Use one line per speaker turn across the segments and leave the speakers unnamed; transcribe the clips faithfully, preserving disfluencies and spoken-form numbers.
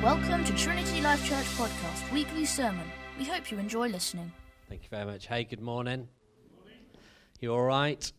Welcome to Trinity Life Church Podcast Weekly Sermon. We hope you enjoy listening.
Thank you very much. Hey, good morning. Good morning. You all right?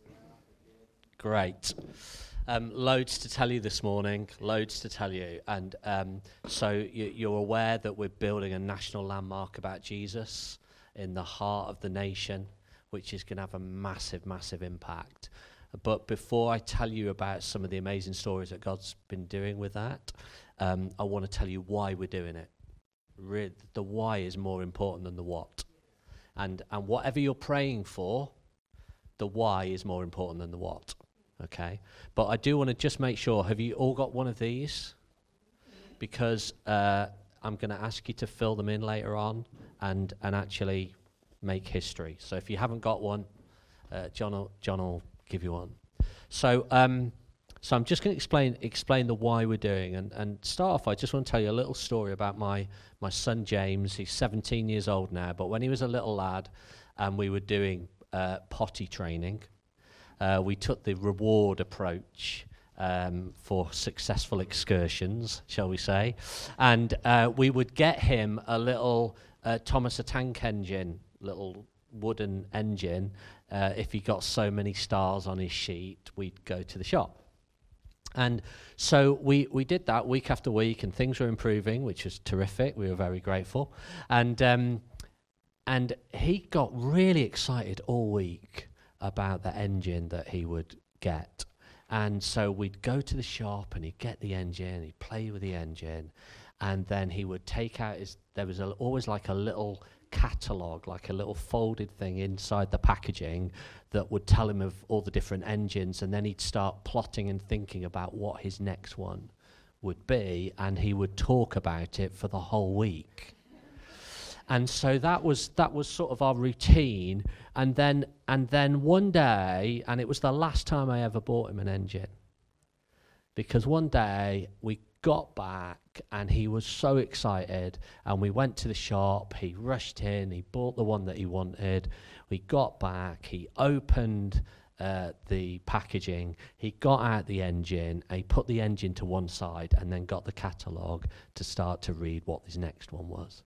Great. Um, loads to tell you this morning, loads to tell you. And um, so you, you're aware that we're building a national landmark about Jesus in the heart of the nation, which is going to have a massive, massive impact. But before I tell you about some of the amazing stories that God's been doing with that, um, I want to tell you why we're doing it. Re- the why is more important than the what. And and whatever you're praying for, the why is more important than the what. Okay? But I do want to just make sure, have you all got one of these? Because uh, I'm going to ask you to fill them in later on and, and actually make history. So if you haven't got one, uh, John will, John will give you one. So um, so I'm just going to explain explain the why we're doing. And, and start off, I just want to tell you a little story about my, my son James. He's seventeen years old now, but when he was a little lad and we were doing uh, potty training, uh, we took the reward approach um, for successful excursions, shall we say. And uh, we would get him a little uh, Thomas the Tank Engine, little wooden engine. Uh, if he got so many stars on his sheet, we'd go to the shop. And so we, we did that week after week, and things were improving, which was terrific. We were very grateful. And um, and he got really excited all week about the engine that he would get. And so we'd go to the shop, and he'd get the engine, he'd play with the engine, and then he would take out his, there was a, always like a little catalogue, like a little folded thing inside the packaging that would tell him of all the different engines, and then he'd start plotting and thinking about what his next one would be, and he would talk about it for the whole week. And so that was that was sort of our routine. And then and then one day, and it was the last time I ever bought him an engine, because one day we got back and he was so excited, and we went to the shop, he rushed in, he bought the one that he wanted. We got back, he opened uh, the packaging, he got out the engine, and he put the engine to one side and then got the catalogue to start to read what his next one was.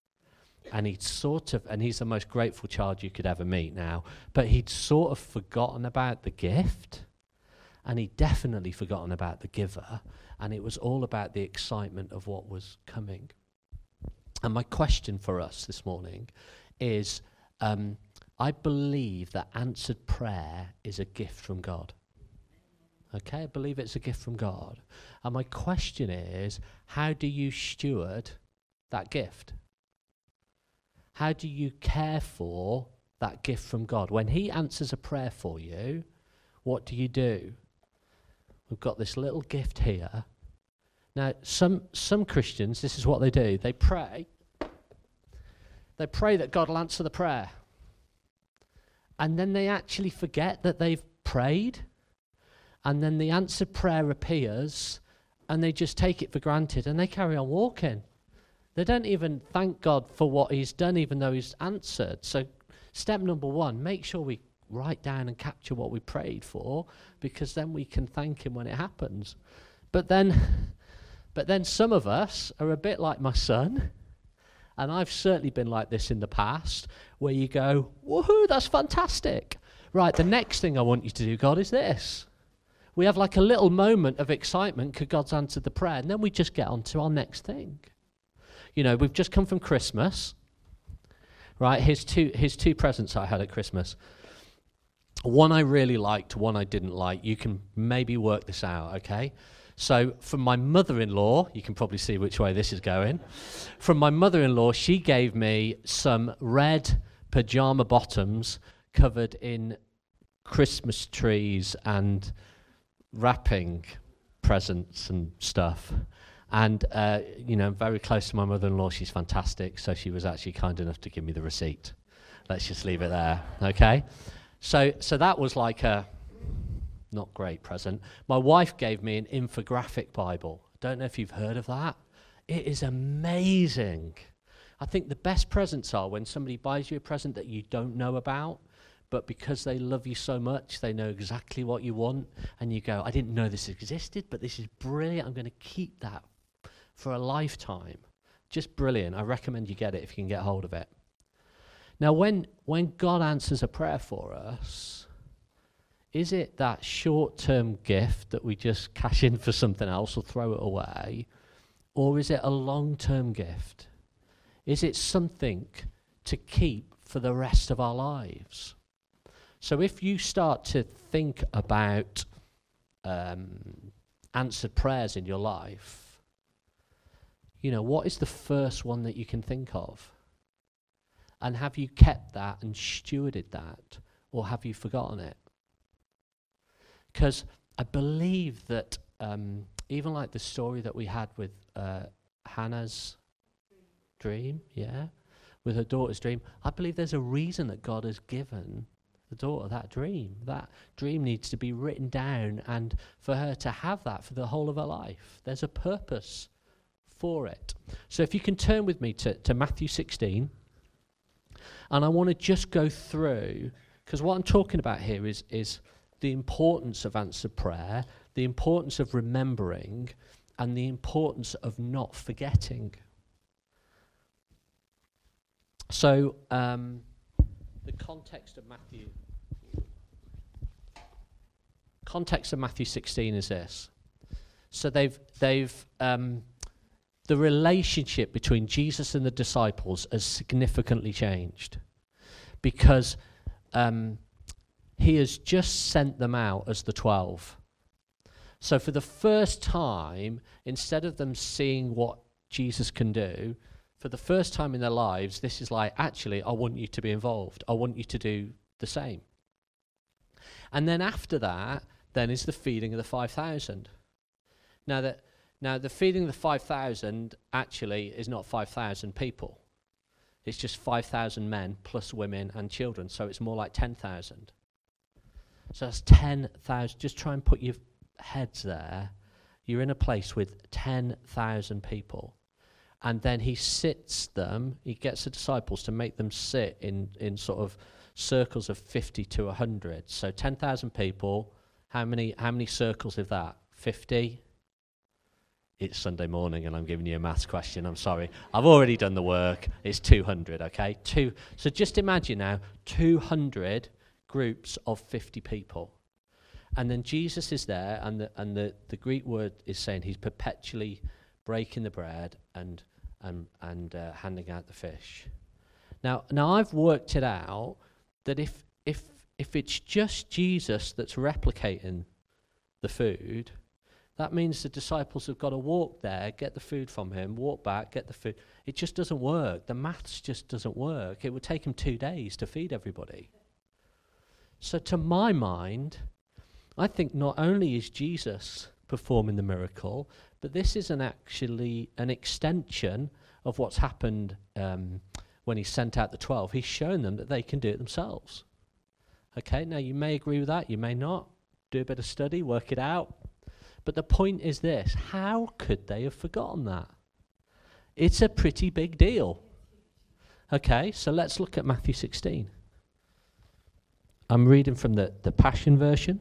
And he'd sort of, and he's the most grateful child you could ever meet now, but he'd sort of forgotten about the gift, and he'd definitely forgotten about the giver, and it was all about the excitement of what was coming. And my question for us this morning is, um, I believe that answered prayer is a gift from God. Okay, I believe it's a gift from God. And my question is, how do you steward that gift? How do you care for that gift from God? When he answers a prayer for you, what do you do? We've got this little gift here. Now, some some Christians, this is what they do. They pray. They pray that God will answer the prayer. And then they actually forget that they've prayed. And then the answered prayer appears, and they just take it for granted, and they carry on walking. They don't even thank God for what he's done, even though he's answered. So step number one, make sure we write down and capture what we prayed for, because then we can thank him when it happens. But then, but then some of us are a bit like my son, and I've certainly been like this in the past, where you go, woohoo, that's fantastic. Right, the next thing I want you to do, God, is this. We have like a little moment of excitement because God's answered the prayer, and then we just get on to our next thing. You know, we've just come from Christmas, right? Here's two, here's two presents I had at Christmas. One I really liked, one I didn't like. You can maybe work this out, okay? So from my mother-in-law, you can probably see which way this is going. From my mother-in-law, she gave me some red pajama bottoms covered in Christmas trees and wrapping presents and stuff. And, uh, you know, I'm very close to my mother-in-law. She's fantastic. So she was actually kind enough to give me the receipt. Let's just leave it there, okay? So so that was like a not great present. My wife gave me an infographic Bible. Don't know if you've heard of that. It is amazing. I think the best presents are when somebody buys you a present that you don't know about, but because they love you so much, they know exactly what you want, and you go, I didn't know this existed, but this is brilliant. I'm going to keep that for a lifetime. Just brilliant. I recommend you get it if you can get hold of it. Now, when when God answers a prayer for us, is it that short-term gift that we just cash in for something else or throw it away? Or is it a long-term gift? Is it something to keep for the rest of our lives? So if you start to think about um, answered prayers in your life, you know, what is the first one that you can think of? And have you kept that and stewarded that, or have you forgotten it? Because I believe that um, even like the story that we had with uh, Hannah's dream, yeah, with her daughter's dream, I believe there's a reason that God has given the daughter that dream. That dream needs to be written down, and for her to have that for the whole of her life. There's a purpose for it. So if you can turn with me to, to Matthew sixteen, and I want to just go through, because what I'm talking about here is, is the importance of answered prayer, the importance of remembering, and the importance of not forgetting. So, um, the context of Matthew, context of Matthew sixteen is this. So they've they've um, the relationship between Jesus and the disciples has significantly changed, because um, he has just sent them out as the twelve. So for the first time, instead of them seeing what Jesus can do, for the first time in their lives, this is like, actually, I want you to be involved. I want you to do the same. And then after that, then is the feeding of the five thousand. Now, that, now the feeding of the five thousand actually is not five thousand people. It's just five thousand men plus women and children. So it's more like ten thousand. So that's ten thousand. Just try and put your heads there. You're in a place with ten thousand people. And then he sits them, he gets the disciples to make them sit in, in sort of circles of fifty to one hundred. So ten thousand people, how many how many circles is that? fifty? It's Sunday morning and I'm giving you a maths question, I'm sorry. I've already done the work, it's two hundred, okay? Two. So just imagine now, two hundred groups of fifty people. And then Jesus is there, and the, and the, the Greek word is saying he's perpetually breaking the bread and and and uh, handing out the fish. Now, now I've worked it out that if if if it's just Jesus that's replicating the food, that means the disciples have got to walk there, get the food from him, walk back, get the food. It just doesn't work. The maths just doesn't work. It would take him two days to feed everybody. So to my mind, I think not only is Jesus performing the miracle, but this is an actually an extension of what's happened um, when he sent out the twelve. He's shown them that they can do it themselves. Okay, now you may agree with that, you may not. Do a bit of study, work it out. But the point is this: how could they have forgotten that? It's a pretty big deal. Okay, so let's look at Matthew sixteen. I'm reading from the, the Passion Version.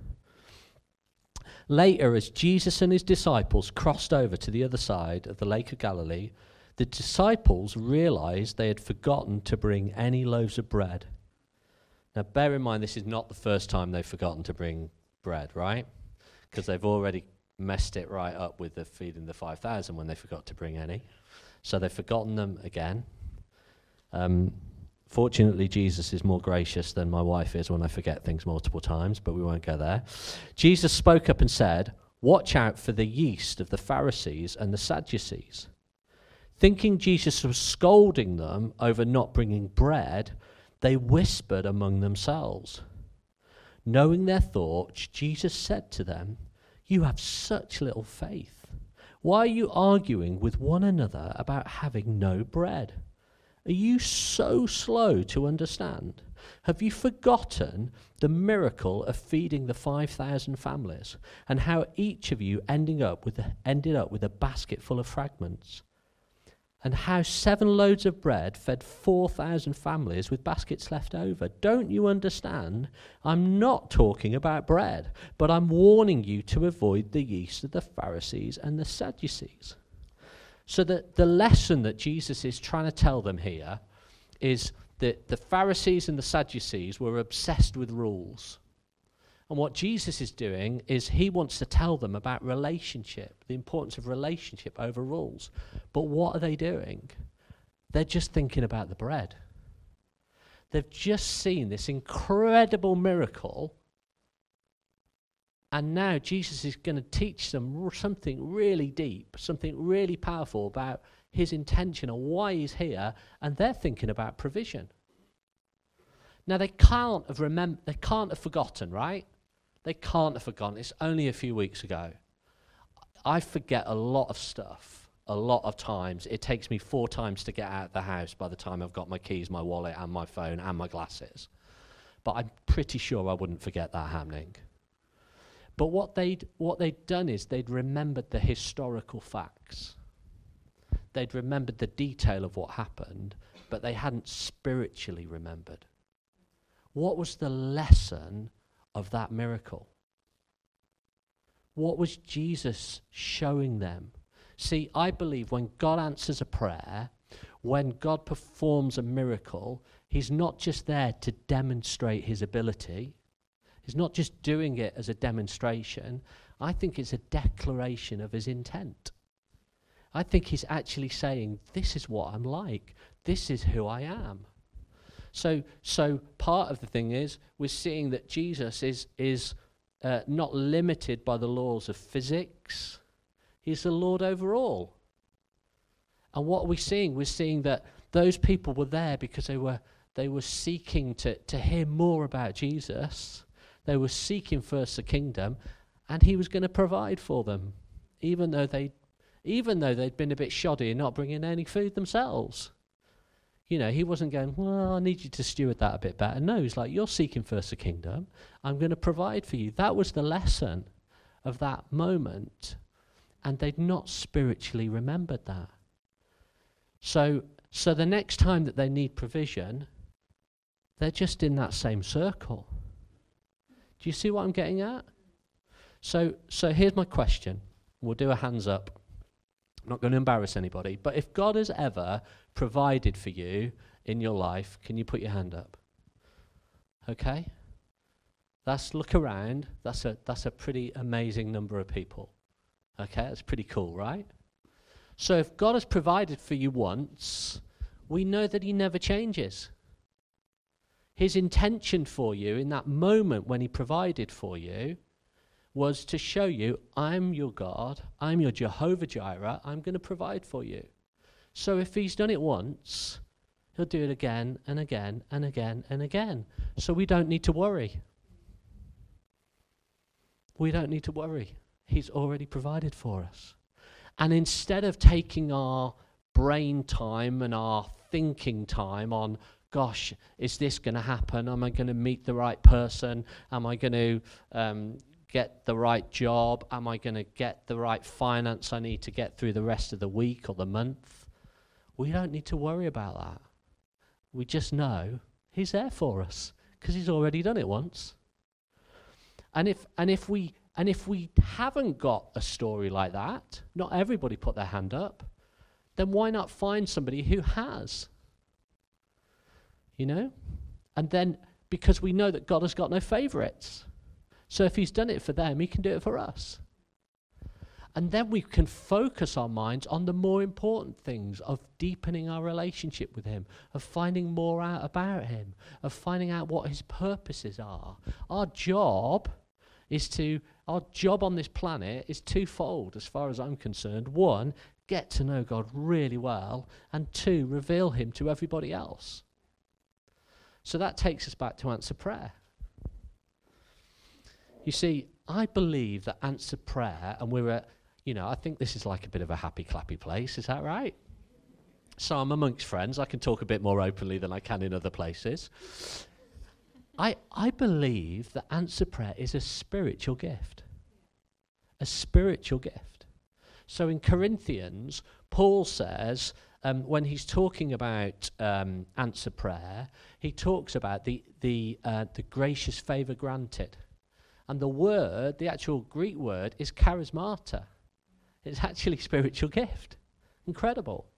Later, as Jesus and his disciples crossed over to the other side of the Lake of Galilee, the disciples realized they had forgotten to bring any loaves of bread. Now, bear in mind, this is not the first time they've forgotten to bring bread, right? Because they've already messed it right up with the feeding the five thousand when they forgot to bring any. So they've forgotten them again. Um, Fortunately, Jesus is more gracious than my wife is when I forget things multiple times, but we won't go there. Jesus spoke up and said, "Watch out for the yeast of the Pharisees and the Sadducees." Thinking Jesus was scolding them over not bringing bread, they whispered among themselves. Knowing their thoughts, Jesus said to them, "You have such little faith. Why are you arguing with one another about having no bread? Are you so slow to understand? Have you forgotten the miracle of feeding the five thousand families and how each of you ending up with a, ended up with a basket full of fragments? And how seven loads of bread fed four thousand families with baskets left over? Don't you understand? I'm not talking about bread, but I'm warning you to avoid the yeast of the Pharisees and the Sadducees." So the, the lesson that Jesus is trying to tell them here is that the Pharisees and the Sadducees were obsessed with rules. And what Jesus is doing is he wants to tell them about relationship, the importance of relationship over rules. But what are they doing? They're just thinking about the bread. They've just seen this incredible miracle, and now Jesus is going to teach them r- something really deep, something really powerful about his intention and why he's here, and they're thinking about provision. Now they can't have remember, they can't have forgotten, right? They can't have forgotten. It's only a few weeks ago. I forget a lot of stuff. A lot of times. It takes me four times to get out of the house by the time I've got my keys, my wallet, and my phone, and my glasses. But I'm pretty sure I wouldn't forget that happening. But what they'd, what they'd done is they'd remembered the historical facts. They'd remembered the detail of what happened, but they hadn't spiritually remembered. What was the lesson of that miracle? What was Jesus showing them? See, I believe when God answers a prayer, when God performs a miracle, he's not just there to demonstrate his ability. He's not just doing it as a demonstration. I think it's a declaration of his intent. I think he's actually saying, this is what I'm like. This is who I am. So, so part of the thing is we're seeing that Jesus is, is uh, not limited by the laws of physics. He's the Lord over all. And what are we seeing? We're seeing that those people were there because they were they were seeking to, to hear more about Jesus. They were seeking first the kingdom, and he was going to provide for them, even though they even though they'd been a bit shoddy and not bringing any food themselves. You know, he wasn't going, well, I need you to steward that a bit better. No, he's like, you're seeking first the kingdom. I'm going to provide for you. That was the lesson of that moment. And they'd not spiritually remembered that. So, so the next time that they need provision, they're just in that same circle. Do you see what I'm getting at? So, so here's my question. We'll do a hands up. I'm not going to embarrass anybody, but if God has ever provided for you in your life, can you put your hand up? Okay? That's, look around. That's a, that's a pretty amazing number of people. Okay, that's pretty cool, right? So if God has provided for you once, we know that he never changes. His intention for you in that moment when he provided for you was to show you, I'm your God, I'm your Jehovah Jireh, I'm going to provide for you. So if he's done it once, he'll do it again and again and again and again. So we don't need to worry. We don't need to worry. He's already provided for us. And instead of taking our brain time and our thinking time on, gosh, is this going to happen? Am I going to meet the right person? Am I going to um, get the right job? Am I going to get the right finance I need to get through the rest of the week or the month? We don't need to worry about that. We just know he's there for us because he's already done it once. And if and if we and if we haven't got a story like that, not everybody put their hand up, then why not find somebody who has? You know? And then, because we know that God has got no favorites. So if he's done it for them, he can do it for us. And then we can focus our minds on the more important things of deepening our relationship with him, of finding more out about him, of finding out what his purposes are. Our job is to, our job on this planet is twofold as far as I'm concerned. One, get to know God really well, and two, reveal him to everybody else. So that takes us back to answer prayer. You see, I believe that answer prayer, and we're at, you know, I think this is like a bit of a happy clappy place, is that right? So I'm amongst friends, I can talk a bit more openly than I can in other places. I, I believe that answer prayer is a spiritual gift. A spiritual gift. So in Corinthians, Paul says, um, when he's talking about um, answer prayer, he talks about the, the, uh, the gracious favour granted. And the word, the actual Greek word, is charismata. It's actually spiritual gift. Incredible.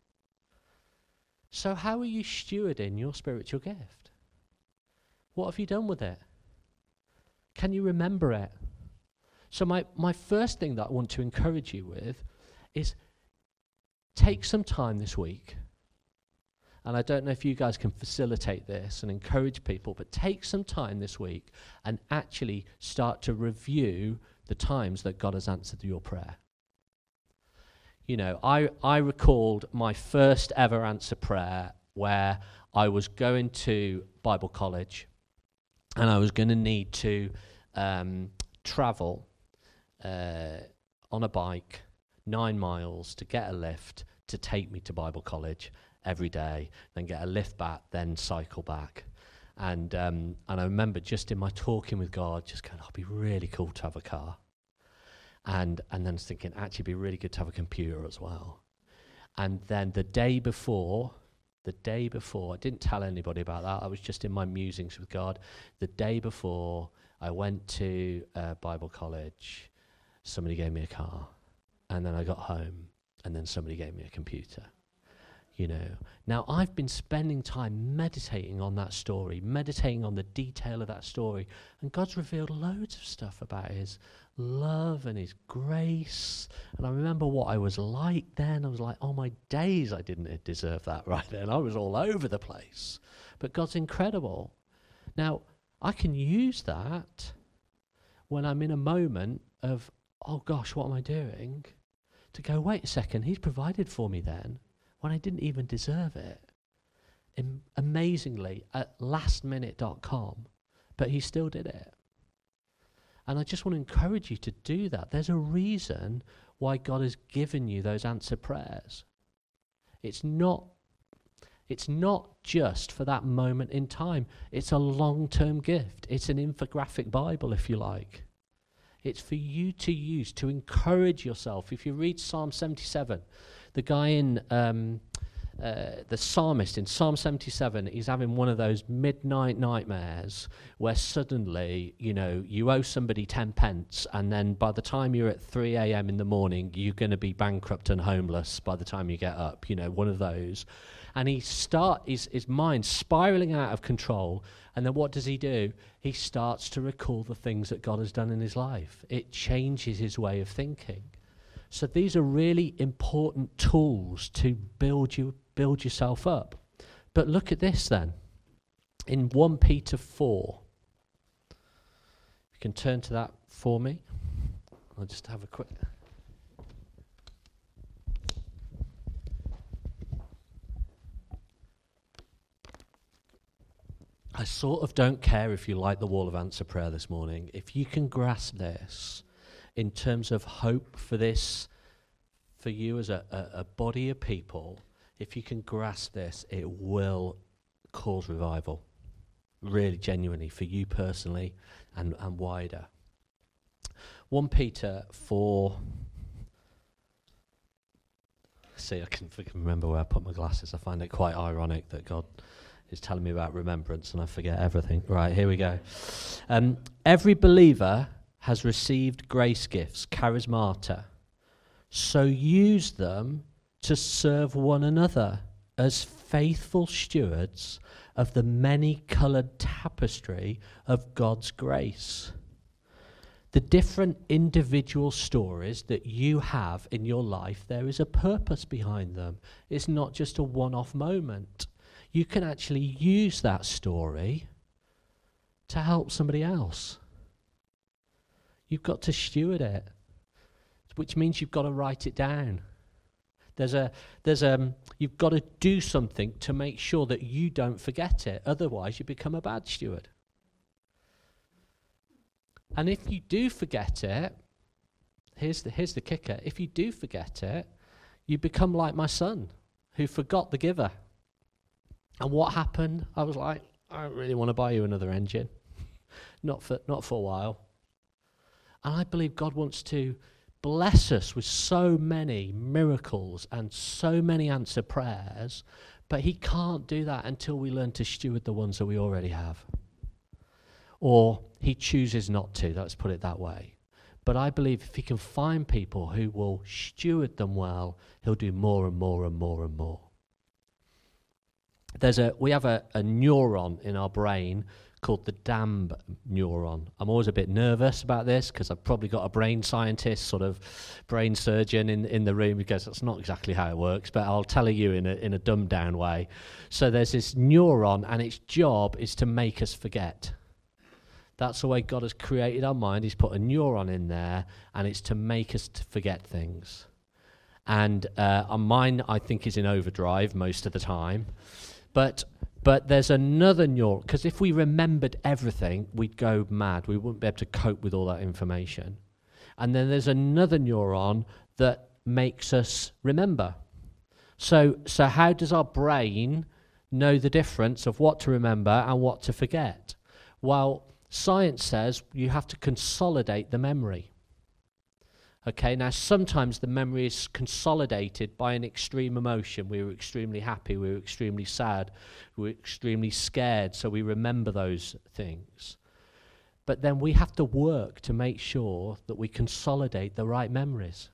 So how are you stewarding your spiritual gift? What have you done with it? Can you remember it? So my, my first thing that I want to encourage you with is take some time this week. And I don't know if you guys can facilitate this and encourage people, but take some time this week and actually start to review the times that God has answered your prayer. You know, I, I recalled my first ever answer prayer where I was going to Bible college and I was going to need to um, travel uh, on a bike nine miles to get a lift to take me to Bible college every day, then get a lift back, then cycle back. And um, and I remember just in my talking with God, just going, oh, it'd be really cool to have a car. And and then thinking, actually, it'd be really good to have a computer as well. And then the day before, the day before, I didn't tell anybody about that. I was just in my musings with God. The day before I went to uh, Bible college, somebody gave me a car. And then I got home, and then somebody gave me a computer. You know, now I've been spending time meditating on that story, meditating on the detail of that story, and God's revealed loads of stuff about his love and his grace. And I remember what I was like then. I was like, oh my days, I didn't deserve that right then. I was all over the place. But God's incredible. Now, I can use that when I'm in a moment of, oh gosh, what am I doing? To go, wait a second, he's provided for me then, when I didn't even deserve it. Im- amazingly, at last minute dot com, but he still did it. And I just want to encourage you to do that. There's a reason why God has given you those answered prayers. It's not, it's not just for that moment in time. It's a long-term gift. It's an infographic Bible, if you like. It's for you to use to encourage yourself. If you read Psalm seventy-seven, the guy in, um, uh, the psalmist in Psalm seventy-seven, he's having one of those midnight nightmares where suddenly, you know, you owe somebody ten pence, and then by the time you're at three a.m. in the morning, you're going to be bankrupt and homeless by the time you get up, you know, one of those. And he start his, his mind spiraling out of control. And then what does he do? He starts to recall the things that God has done in his life. It changes his way of thinking. So these are really important tools to build you, build yourself up. But look at this then. In First Peter four. You can turn to that for me. I'll just have a quick... I sort of don't care if you like the wall of answer prayer this morning. If you can grasp this in terms of hope for this, for you as a, a, a body of people, if you can grasp this, it will cause revival. Really, genuinely, for you personally and, and wider. First Peter four. See, I can, I can remember where I put my glasses. I find it quite ironic that God is telling me about remembrance and I forget everything. Right, here we go. Um, every believer has received grace gifts, charismata. So use them to serve one another as faithful stewards of the many-coloured tapestry of God's grace. The different individual stories that you have in your life, there is a purpose behind them. It's not just a one-off moment. You can actually use that story to help somebody else. You've got to steward it, which means you've got to write it down. There's a, there's um, you've got to do something to make sure that you don't forget it. Otherwise, you become a bad steward. And if you do forget it, here's the here's the kicker. If you do forget it, you become like my son, who forgot the giver. And what happened? I was like, I don't really want to buy you another engine. not for not for a while. And I believe God wants to bless us with so many miracles and so many answered prayers, but he can't do that until we learn to steward the ones that we already have. Or he chooses not to, let's put it that way. But I believe if he can find people who will steward them well, he'll do more and more and more and more. There's a we have a, a neuron in our brain called the D A M B neuron. I'm always a bit nervous about this because I've probably got a brain scientist, sort of brain surgeon in, in the room, because that's not exactly how it works, but I'll tell you in a, in a dumbed down way. So there's this neuron, and its job is to make us forget. That's the way God has created our mind. He's put a neuron in there, and it's to make us to forget things. And uh, our mind, I think, is in overdrive most of the time. But but there's another neuron, because if we remembered everything, we'd go mad. We wouldn't be able to cope with all that information. And then there's another neuron that makes us remember. So so how does our brain know the difference of what to remember and what to forget? Well, science says you have to consolidate the memory. Okay, now sometimes the memory is consolidated by an extreme emotion. We were extremely happy, we were extremely sad, we were extremely scared, so we remember those things. But then we have to work to make sure that we consolidate the right memories.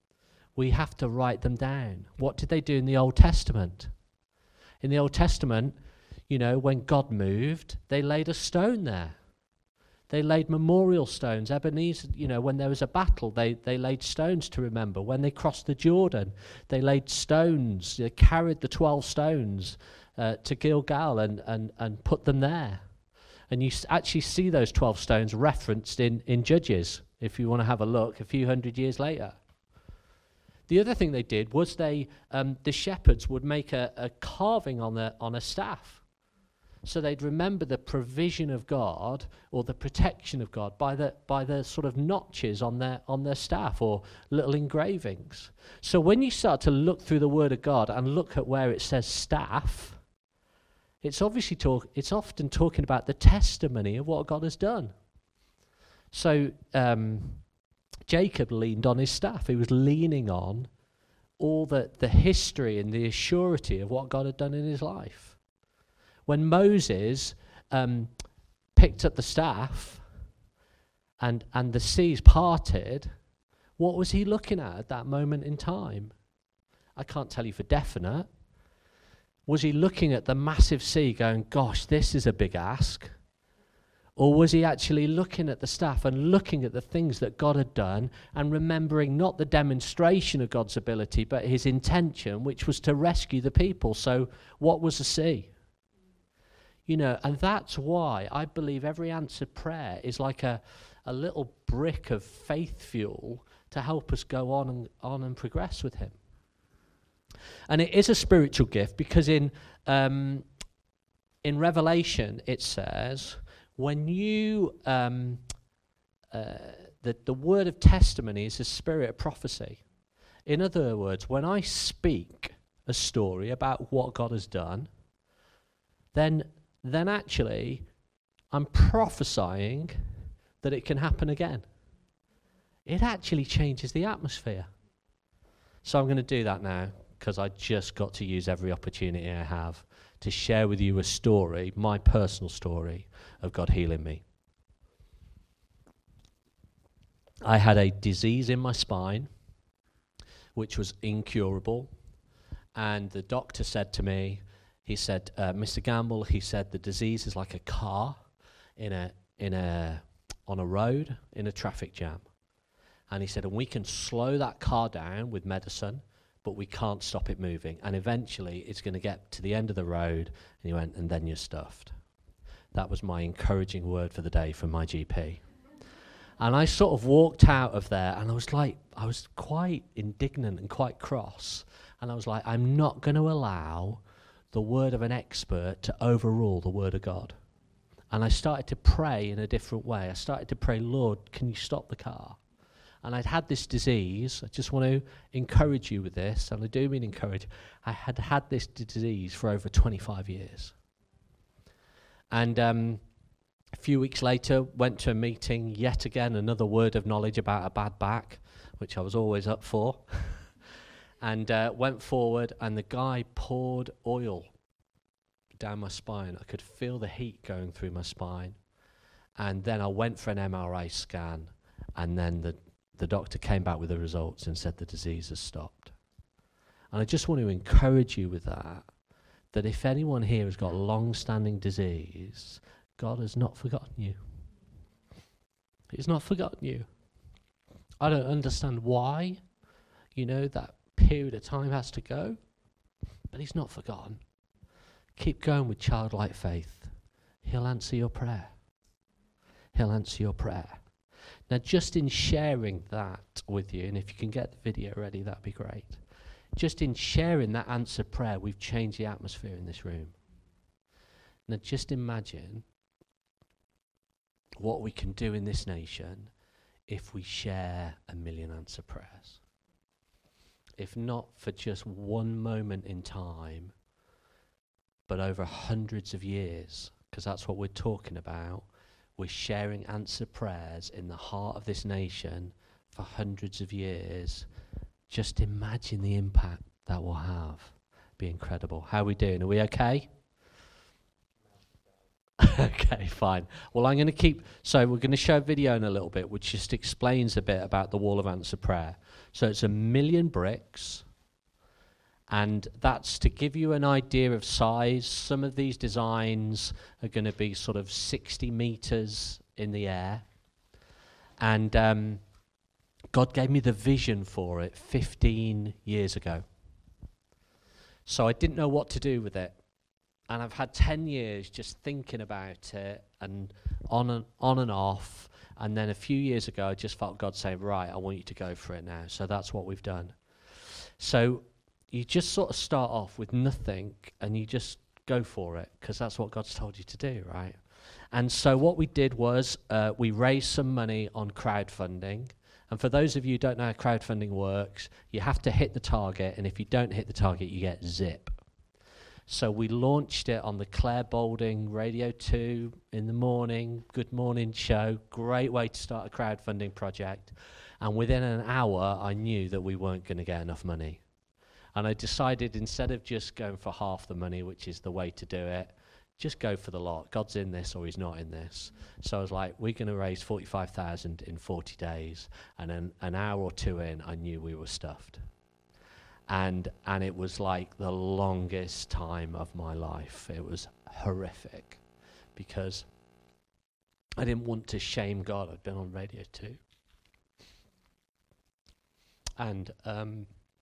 We have to write them down. What did they do in the Old Testament? In the Old Testament, you know, when God moved, they laid a stone there. They laid memorial stones. Ebenezer, you know, when there was a battle, they, they laid stones to remember. When they crossed the Jordan, they laid stones. They carried the twelve stones uh, to Gilgal and, and, and put them there. And you s- actually see those twelve stones referenced in, in Judges, if you want to have a look, a few hundred years later. The other thing they did was they, um, the shepherds would make a, a carving on, the, on a staff. So they'd remember the provision of God or the protection of God by the by the sort of notches on their on their staff or little engravings. So when you start to look through the Word of God and look at where it says staff, it's obviously talk it's often talking about the testimony of what God has done. So um, Jacob leaned on his staff. He was leaning on all the, the history and the assurity of what God had done in his life. When Moses um, picked up the staff and, and the seas parted, what was he looking at at that moment in time? I can't tell you for definite. Was he looking at the massive sea going, gosh, this is a big ask? Or was he actually looking at the staff and looking at the things that God had done and remembering not the demonstration of God's ability, but his intention, which was to rescue the people? So what was the sea? You know, and that's why I believe every answered prayer is like a, a little brick of faith fuel to help us go on and on and progress with him. And it is a spiritual gift because in um, in Revelation it says, when you um, uh, the the word of testimony is a spirit of prophecy. In other words, when I speak a story about what God has done, then then actually I'm prophesying that it can happen again. It actually changes the atmosphere. So I'm going to do that now because I just got to use every opportunity I have to share with you a story, my personal story of God healing me. I had a disease in my spine which was incurable, and the doctor said to me, He said, uh, Mister Gamble, he said, the disease is like a car in a in a on a road in a traffic jam. And he said, and we can slow that car down with medicine, but we can't stop it moving. And eventually it's going to get to the end of the road. And he went, and then you're stuffed. That was my encouraging word for the day from my G P. And I sort of walked out of there, and I was like, I was quite indignant and quite cross. And I was like, I'm not going to allow the word of an expert to overrule the word of God. And I started to pray in a different way. I started to pray, Lord, can you stop the car? And I'd had this disease. I just want to encourage you with this, and I do mean encourage. I had had this d- disease for over twenty-five years. And um, a few weeks later, went to a meeting, yet again, another word of knowledge about a bad back, which I was always up for. And uh, went forward, and the guy poured oil down my spine. I could feel the heat going through my spine. And then I went for an M R I scan, And then the, the doctor came back with the results and said the disease has stopped. And I just want to encourage you with that, that if anyone here has got long-standing disease, God has not forgotten you. He's not forgotten you. I don't understand why, you know, that period of time has to go, but he's not forgotten. Keep going with childlike faith. He'll answer your prayer. He'll answer your prayer. Now, just in sharing that with you, and if you can get the video ready, that'd be great. Just in sharing that answered prayer, we've changed the atmosphere in this room. Now, just imagine what we can do in this nation if we share a million answered prayers. If not for just one moment in time, but over hundreds of years, because that's what we're talking about. We're sharing answered prayers in the heart of this nation for hundreds of years. Just imagine the impact that will have. Be incredible. How are we doing? Are we okay? Okay, fine. Well, I'm going to keep... So we're going to show a video in a little bit which just explains a bit about the wall of answered prayer. So it's a million bricks, and that's to give you an idea of size. Some of these designs are going to be sort of sixty meters in the air. And um, God gave me the vision for it fifteen years ago. So I didn't know what to do with it. And I've had ten years just thinking about it, and on and on and off. And then a few years ago, I just felt God saying, right, I want you to go for it now. So that's what we've done. So you just sort of start off with nothing, and you just go for it, because that's what God's told you to do, right? And so what we did was uh, we raised some money on crowdfunding. And for those of you who don't know how crowdfunding works, you have to hit the target, and if you don't hit the target, you get zip. So we launched it on the Claire Balding Radio two in the morning, Good Morning show. Great way to start a crowdfunding project. And within an hour, I knew that we weren't going to get enough money. And I decided, instead of just going for half the money, which is the way to do it, just go for the lot. God's in this or he's not in this. So I was like, we're going to raise forty-five thousand in forty days. And then an hour or two in, I knew we were stuffed. And and it was like the longest time of my life. It was horrific, because I didn't want to shame God. I'd been on Radio two. And um,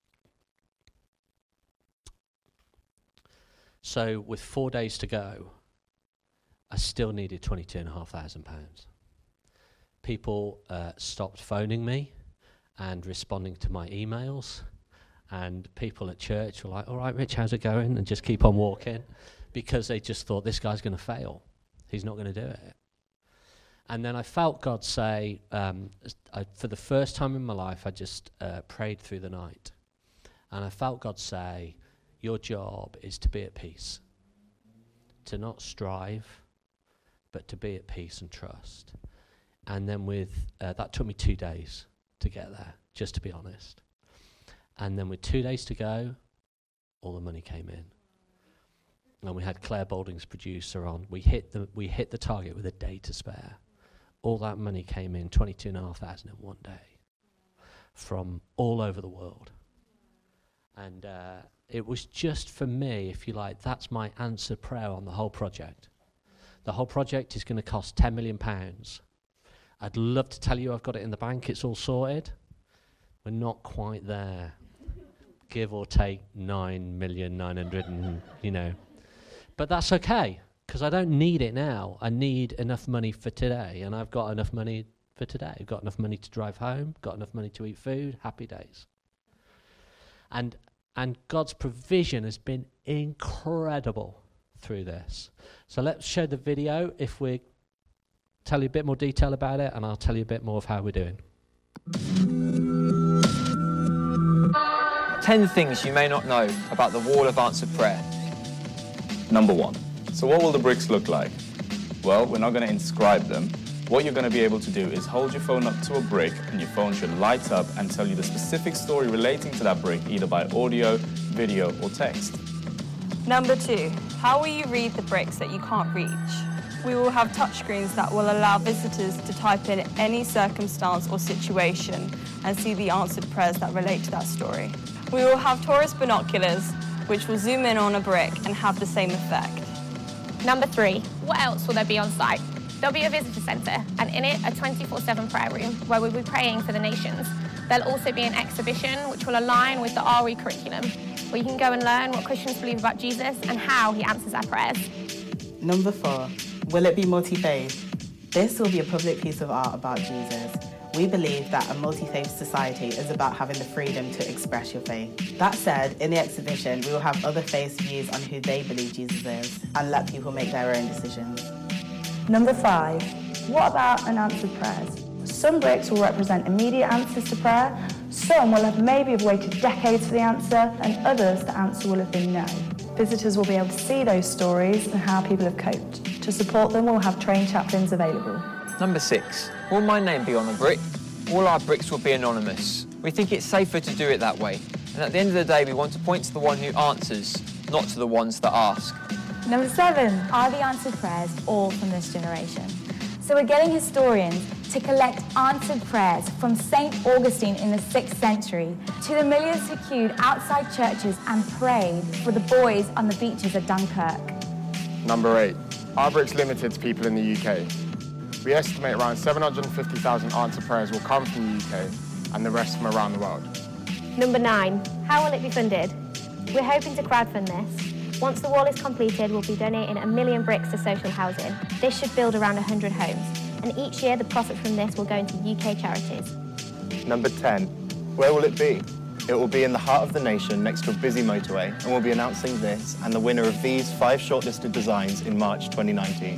so with four days to go, I still needed twenty-two and a half thousand pounds. People uh, stopped phoning me and responding to my emails. And people at church were like, all right, Rich, how's it going? And just keep on walking, because they just thought, this guy's going to fail. He's not going to do it. And then I felt God say, um, I, for the first time in my life, I just uh, prayed through the night. And I felt God say, your job is to be at peace, to not strive, but to be at peace and trust. And then with, uh, that took me two days to get there, just to be honest. And then with two days to go, all the money came in. And we had Claire Balding's producer on. We hit the we hit the target with a day to spare. All that money came in, twenty-two and a half thousand in one day, from all over the world. And uh, it was just, for me, if you like, that's my answered prayer on the whole project. The whole project is going to cost ten million pounds. I'd love to tell you I've got it in the bank, it's all sorted. We're not quite there. Give or take nine million nine hundred, and you know, but that's okay, because I don't need it now. I need enough money for today, and I've got enough money for today. I've got enough money to drive home, got enough money to eat food. Happy days. And and God's provision has been incredible through this. So let's show the video. If we tell you a bit more detail about it, and I'll tell you a bit more of how we're doing.
ten things you may not know about the wall of answered prayer.
Number one. So what will the bricks look like? Well, we're not going to inscribe them. What you're going to be able to do is hold your phone up to a brick, and your phone should light up and tell you the specific story relating to that brick, either by audio, video, or text.
Number two. How will you read the bricks that you can't reach? We will have touchscreens that will allow visitors to type in any circumstance or situation and see the answered prayers that relate to that story. We will have tourist binoculars, which will zoom in on a brick and have the same effect.
Number three, what else will there be on site? There'll be a visitor centre, and in it, a twenty-four seven prayer room where we'll be praying for the nations. There'll also be an exhibition which will align with the R E curriculum, where you can go and learn what Christians believe about Jesus and how he answers our prayers.
Number four, will it be multi-faith? This will be a public piece of art about Jesus. We believe that a multi-faith society is about having the freedom to express your faith. That said, in the exhibition, we will have other faiths' views on who they believe Jesus is and let people make their own decisions.
Number five, what about unanswered prayers? Some bricks will represent immediate answers to prayer, some will have maybe have waited decades for the answer, and others the answer will have been no. Visitors will be able to see those stories and how people have coped. To support them, we'll have trained chaplains available.
Number six, will my name be on a brick? All our bricks will be anonymous. We think it's safer to do it that way. And at the end of the day, we want to point to the one who answers, not to the ones that ask.
Number seven, are the answered prayers all from this generation? So we're getting historians to collect answered prayers from Saint Augustine in the sixth century to the millions who queued outside churches and prayed for the boys on the beaches of Dunkirk.
Number eight, are bricks limited to people in the U K? We estimate around seven hundred fifty thousand answered prayers will come from the U K and the rest from around the world.
Number nine, how will it be funded? We're hoping to crowdfund this. Once the wall is completed, we'll be donating a million bricks to social housing. This should build around one hundred homes, and each year the profit from this will go into U K charities.
Number ten, where will it be? It will be in the heart of the nation next to a busy motorway, and we'll be announcing this and the winner of these five shortlisted designs in March twenty nineteen.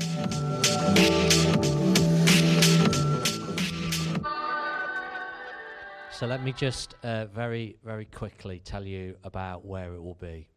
So let me just uh, very, very quickly tell you about where it will be.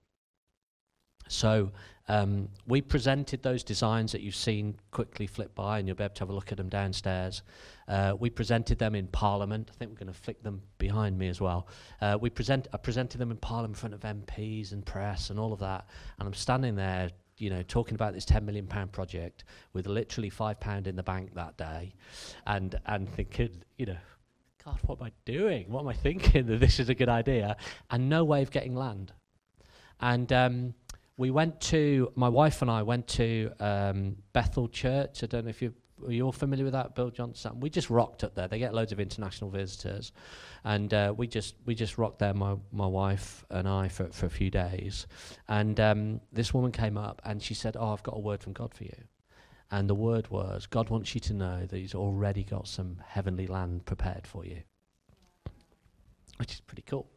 So um, we presented those designs that you've seen quickly flip by, and you'll be able to have a look at them downstairs. Uh, we presented them in Parliament. I think we're going to flick them behind me as well. Uh, we present, I presented them in Parliament in front of M Ps and press and all of that, and I'm standing there, you know, talking about this ten million pound project with literally five pound in the bank that day, and and thinking, you know, God, what am I doing? What am I thinking that this is a good idea? And no way of getting land. And um, we went to, my wife and I went to um, Bethel Church. I don't know if you are you all familiar with that, Bill Johnson? We just rocked up there. They get loads of international visitors, and uh, we just we just rocked there, my my wife and I, for for a few days. And um, this woman came up and she said, "Oh, I've got a word from God for you." And the word was, God wants you to know that he's already got some heavenly land prepared for you, which is pretty cool.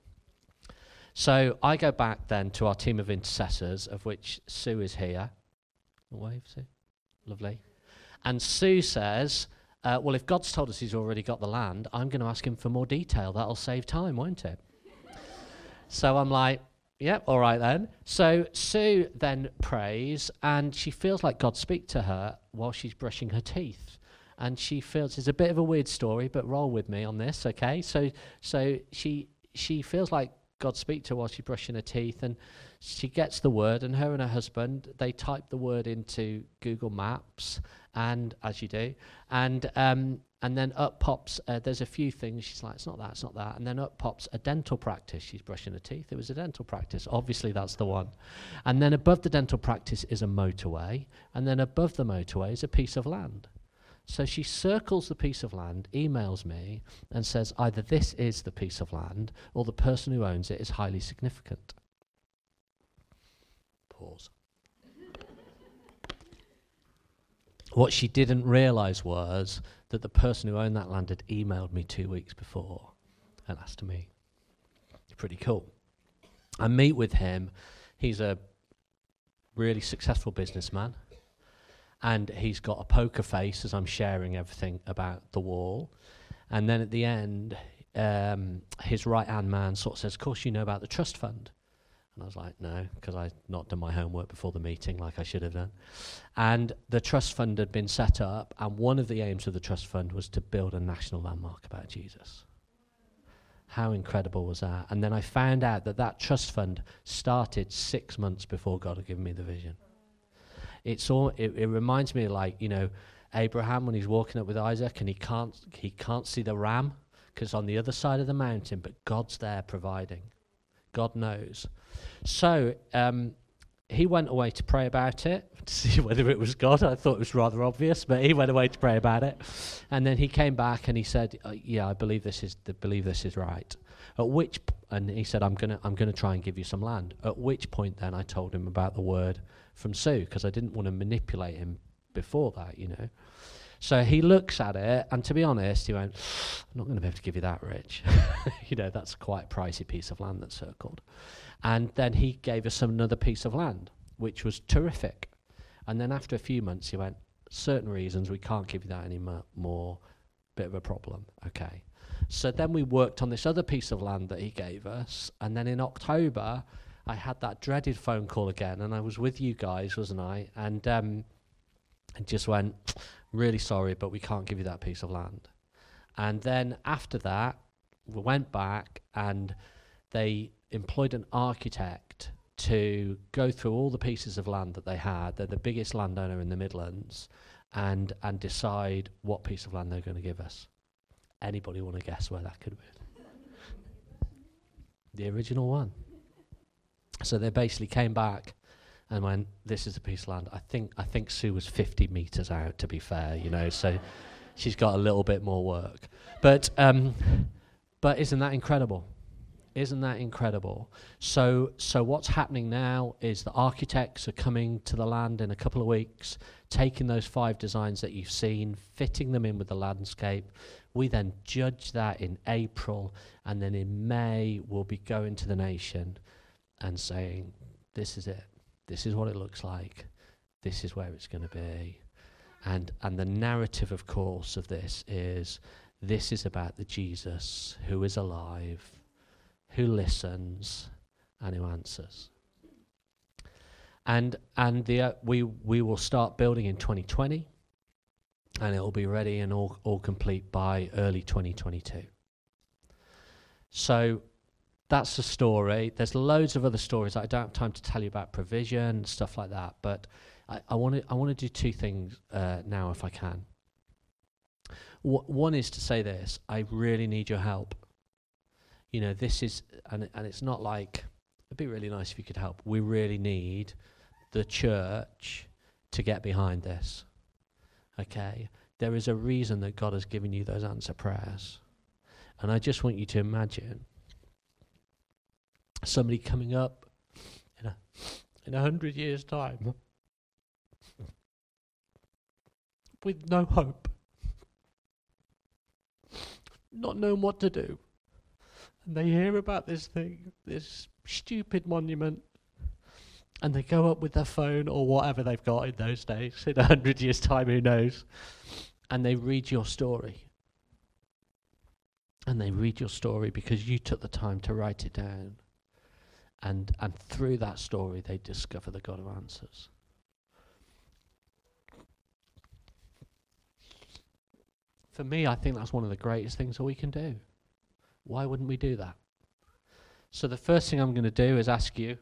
So I go back then to our team of intercessors, of which Sue is here. Wave, Sue. Lovely. And Sue says, uh, well, if God's told us he's already got the land, I'm going to ask him for more detail. That'll save time, won't it? So I'm like, yep, all right then. So Sue then prays, and she feels like God speak to her while she's brushing her teeth. And she feels, it's a bit of a weird story, but roll with me on this, okay? So so she she feels like God speak to her while she's brushing her teeth, and she gets the word, and her and her husband, they type the word into Google Maps, and as you do, and um, and then up pops, uh, there's a few things, she's like, it's not that, it's not that, and then up pops a dental practice. She's brushing her teeth, it was a dental practice, obviously that's the one. And then above the dental practice is a motorway, and then above the motorway is a piece of land. So she circles the piece of land, emails me, and says either this is the piece of land, or the person who owns it is highly significant. Pause. What she didn't realise was that the person who owned that land had emailed me two weeks before and asked me. Pretty cool. I meet with him. He's a really successful businessman, and he's got a poker face as I'm sharing everything about the wall. And then at the end, um, his right-hand man sort of says, of course you know about the trust fund. And I was like, no, because I'd not done my homework before the meeting like I should have done. And the trust fund had been set up, and one of the aims of the trust fund was to build a national landmark about Jesus. How incredible was that? And then I found out that that trust fund started six months before God had given me the vision. It's all. It, it reminds me of like, you know, Abraham when he's walking up with Isaac and he can't he can't see the ram because on the other side of the mountain, but God's there providing. God knows. So um, he went away to pray about it to see whether it was God. I thought it was rather obvious, but he went away to pray about it, and then he came back and he said, uh, "Yeah, I believe this is th- believe this is right." At which, p- and he said, "I'm gonna I'm gonna try and give you some land." At which point, then I told him about the word from Sue because I didn't want to manipulate him before that, you know. So he looks at it, and to be honest, he went, "I'm not going to be able to give you that, Rich." You know, that's quite a pricey piece of land that's circled. And then he gave us another piece of land, which was terrific. And then after a few months, he went, "Certain reasons, we can't give you that anymore. Bit of a problem." Okay. So then we worked on this other piece of land that he gave us, and then in October, I had that dreaded phone call again, and I was with you guys, wasn't I? And um, I just went, "Really sorry, but we can't give you that piece of land." And then after that, we went back, and they employed an architect to go through all the pieces of land that they had. They're the biggest landowner in the Midlands, and and decide what piece of land they're going to give us. Anybody want to guess where that could be? The original one. So they basically came back and went, "This is a piece of land." I think I think Sue was fifty metres out, to be fair, you know, so she's got a little bit more work. But um, but isn't that incredible? Isn't that incredible? So so what's happening now is the architects are coming to the land in a couple of weeks, taking those five designs that you've seen, fitting them in with the landscape. We then judge that in April, and then in May we'll be going to the nation and saying, "This is it. This is what it looks like. This is where it's going to be." And and the narrative, of course, of this is this is about the Jesus who is alive, who listens, and who answers. And and the uh, we we will start building in twenty twenty, and it will be ready and all all complete by early twenty twenty-two. So that's the story. There's loads of other stories. I don't have time to tell you about provision, stuff like that. But I, I want to I want to do two things uh, now, if I can. W- one is to say this: I really need your help. You know, this is, and and it's not like it'd be really nice if you could help. We really need the church to get behind this. Okay, there is a reason that God has given you those answer prayers, and I just want you to imagine somebody coming up in a in a hundred years' time with no hope, not knowing what to do, and they hear about this thing, this stupid monument, and they go up with their phone or whatever they've got in those days, in a hundred years' time, who knows, and they read your story. And they read your story because you took the time to write it down. And and through that story, they discover the God who answers. For me, I think that's one of the greatest things that we can do. Why wouldn't we do that? So the first thing I'm going to do is ask you.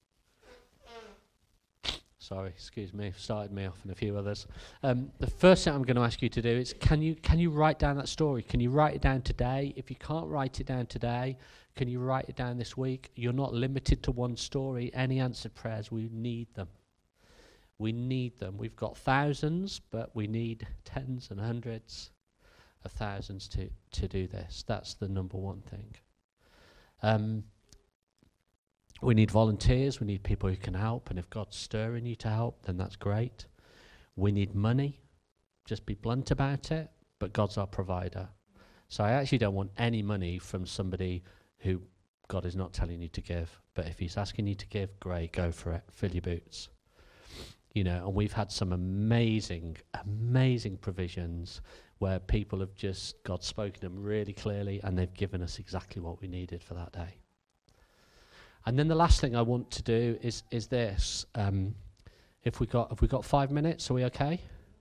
Sorry, excuse me, started me off and a few others. Um, the first thing I'm going to ask you to do is, can you can you write down that story? Can you write it down today? If you can't write it down today, can you write it down this week? You're not limited to one story. Any answered prayers, we need them. We need them. We've got thousands, but we need tens and hundreds of thousands to, to do this. That's the number one thing. Um, we need volunteers. We need people who can help. And if God's stirring you to help, then that's great. We need money. Just be blunt about it. But God's our provider. So I actually don't want any money from somebody who God is not telling you to give. But if he's asking you to give, great, go for it. Fill your boots. You know, and we've had some amazing, amazing provisions where people have just, God's spoken to them really clearly, and they've given us exactly what we needed for that day. And then the last thing I want to do is is this. Um, if we got, have we got five minutes? Are we okay?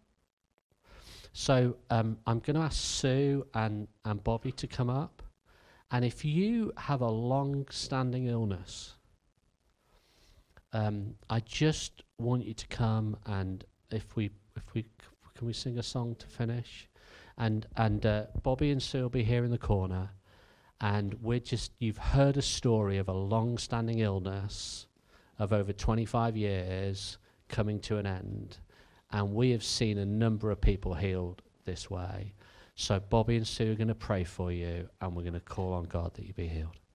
So um, I'm going to ask Sue and, and Bobby to come up. And if you have a long-standing illness, um, I just want you to come, and if we if we can we sing a song to finish, and and uh, Bobby and Sue will be here in the corner, and we're just you've heard a story of a long-standing illness of over twenty-five years coming to an end, and we have seen a number of people healed this way. So Bobby and Sue are going to pray for you, and we're going to call on God that you be healed.